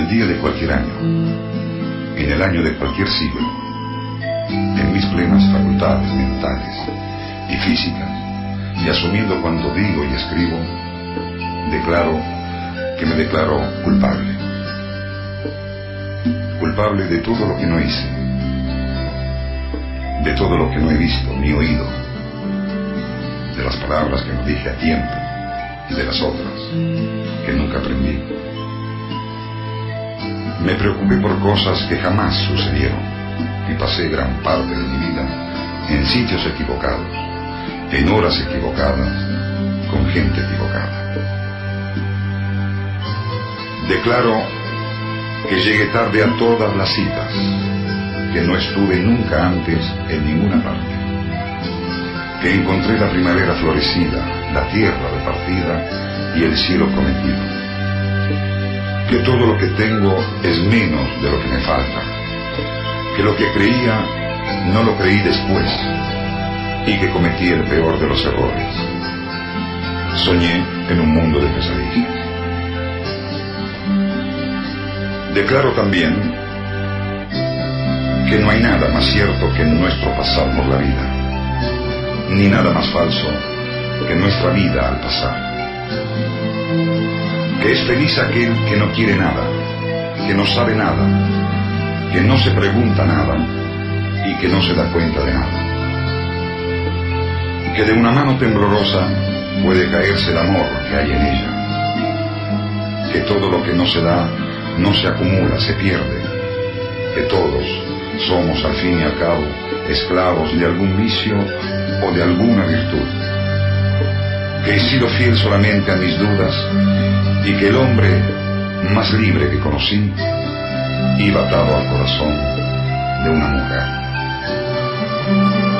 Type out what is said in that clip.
el día de cualquier año, en el año de cualquier siglo, en mis plenas facultades mentales y físicas, y asumiendo cuando digo y escribo, declaro que me declaro culpable. Culpable de todo lo que no hice, de todo lo que no he visto ni oído, de las palabras que no dije a tiempo y de las otras que nunca aprendí. Me preocupé por cosas que jamás sucedieron y pasé gran parte de mi vida en sitios equivocados, en horas equivocadas, con gente equivocada. Declaro que llegué tarde a todas las citas, que no estuve nunca antes en ninguna parte, que encontré la primavera florecida, la tierra repartida y el cielo prometido, que todo lo que tengo es menos de lo que me falta, que lo que creía no lo creí después y que cometí el peor de los errores. Soñé en un mundo de pesadillas. Declaro también que no hay nada más cierto que nuestro pasar por la vida, ni nada más falso que nuestra vida al pasar. Que es feliz aquel que no quiere nada, que no sabe nada, que no se pregunta nada y que no se da cuenta de nada. Que de una mano temblorosa puede caerse el amor que hay en ella. Que todo lo que no se da no se acumula, se pierde. Que todos somos al fin y al cabo esclavos de algún vicio o de alguna virtud. Que he sido fiel solamente a mis dudas y que el hombre más libre que conocí iba atado al corazón de una mujer.